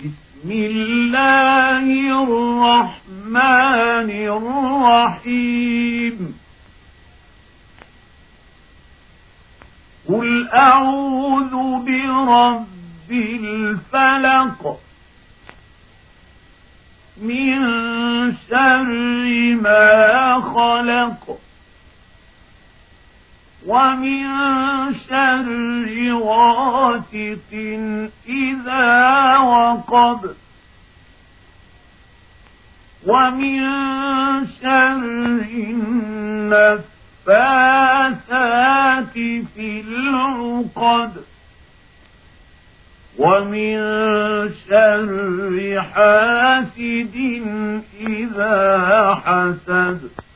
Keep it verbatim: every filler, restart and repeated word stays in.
بسم الله الرحمن الرحيم قل أعوذ برب الفلق من شر ما خلق ومن شر غاسق إذا وقب ومن شر النفاثات في العقد ومن شر حاسد إذا حسد